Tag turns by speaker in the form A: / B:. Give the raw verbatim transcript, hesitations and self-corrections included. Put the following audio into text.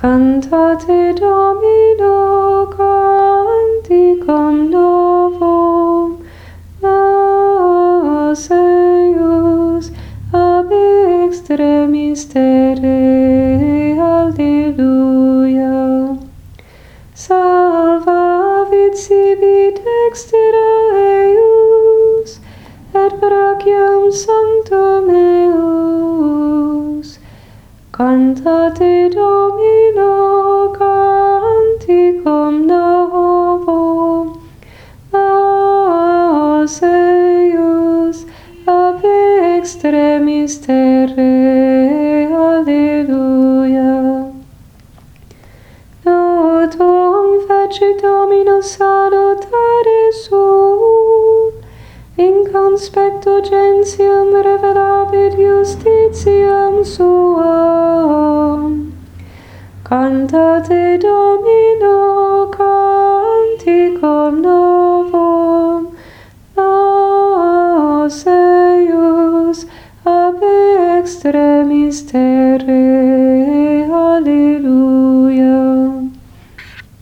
A: Cantate Domino canticum novum, Lauseus ab extremis terrae, Alleluia. Salvavit sibi dextera eius, et brachiam sanctum eius. Cantate Domino canticum novum, Lauseus ab extremis terrae, Alleluia. Notum fecit Dominus salutare sum, in conspecto gentium revelabit justitiam suam. Cantate Domino canticum novum, Lauseus ab extremis terrae, Alleluia.